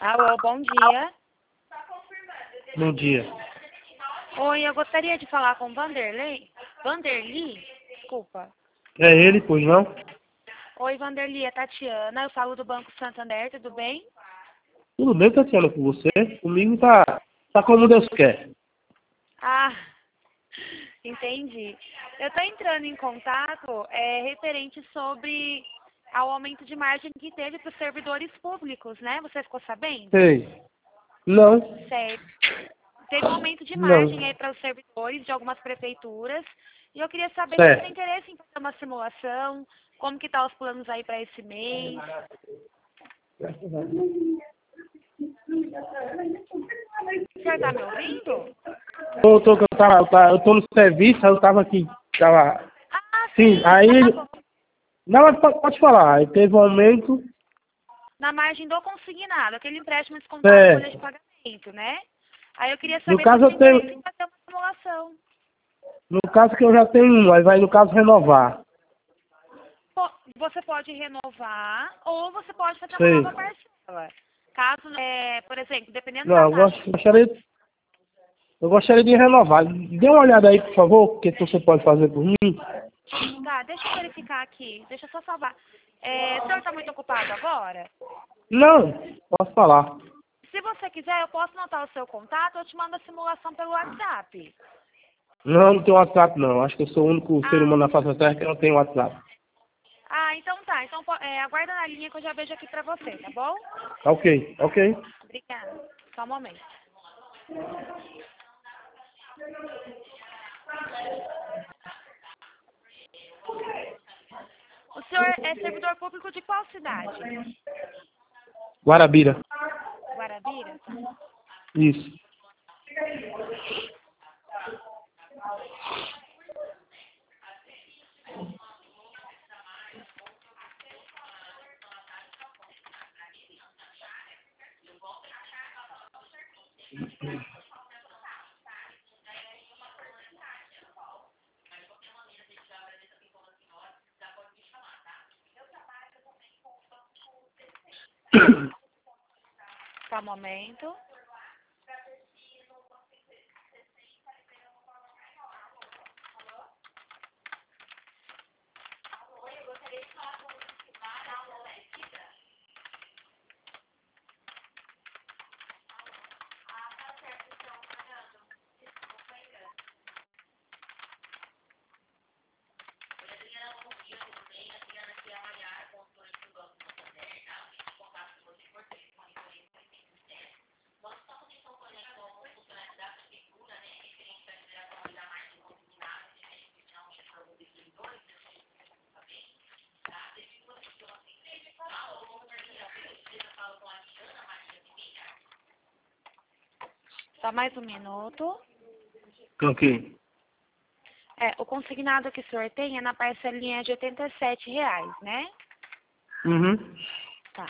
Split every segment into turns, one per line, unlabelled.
Alô, bom dia.
Bom dia.
Oi, eu gostaria de falar com Vanderlei. Vanderli? Desculpa.
É ele, pois não?
Oi, Vanderli, é Tatiana. Eu falo do Banco Santander, tudo bem?
Tudo bem, Tatiana, com você? Comigo tá como Deus quer.
Ah, entendi. Eu estou entrando em contato referente sobre ao aumento de margem que teve para os servidores públicos, né? Você ficou sabendo?
Sei. Não,
Certo. Teve um aumento de margem
não.
aí para os servidores de algumas prefeituras. E eu queria saber se você tem
Certo.
interesse em fazer uma simulação, como que tá os planos aí para esse mês. O senhor tá me ouvindo?
Eu tô no serviço, aí eu tava aqui.
Ah,
Sim,
sim,
aí.
tá bom.
Não, mas pode falar. Aí teve um aumento.
Na margem do consignado, aquele empréstimo descontado em folha de
Certo.
pagamento, né? Aí eu queria
No
saber se
caso
você tem
eu
interesse em
tenho.
fazer uma simulação.
No caso que eu já tenho um, aí vai no caso renovar.
Você pode renovar ou você pode fazer uma
Sei.
nova parcela. Caso, por exemplo, dependendo
Não,
da taxa que
eu gostaria de renovar. Dê uma olhada aí, por favor, o que você pode fazer por mim.
tá, deixa eu verificar aqui. Deixa eu só salvar. O senhor está muito ocupado agora?
Não, posso falar.
Se você quiser, eu posso anotar o seu contato, eu te mando a simulação pelo WhatsApp.
Não, não tenho WhatsApp não. Acho que eu sou o único ser
Ah,
humano na face da Terra que não tem WhatsApp.
então tá. Então, aguarda na linha que eu já vejo aqui pra você, tá bom?
Ok, ok.
Obrigada. Só um momento. O senhor é servidor público de qual cidade?
Guarabira.
Guarabira? Tá.
Isso.
Só um momento. Só mais um minuto.
Ok.
O consignado que o senhor tem é na parcelinha de R$ 87, né?
Uhum.
Tá.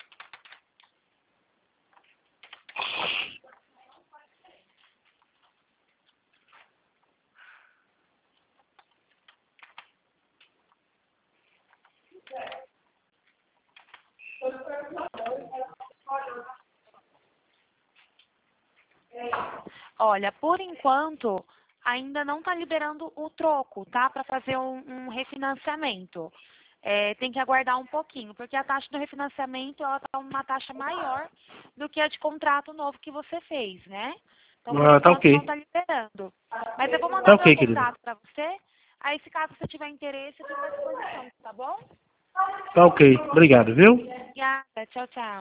Olha, por enquanto, ainda não está liberando o troco, tá? Para fazer um refinanciamento. Tem que aguardar um pouquinho, porque a taxa do refinanciamento ela está uma taxa maior do que a de contrato novo que você fez, né? Então, por
Ah, tá
enquanto, não
ok.
está liberando. Mas eu vou
Tá
mandar meu
ok, querido.
contato para você. Aí, se caso você tiver interesse, eu fico à disposição, tá bom?
Tá ok. Obrigado, viu?
Obrigada. Tchau, tchau.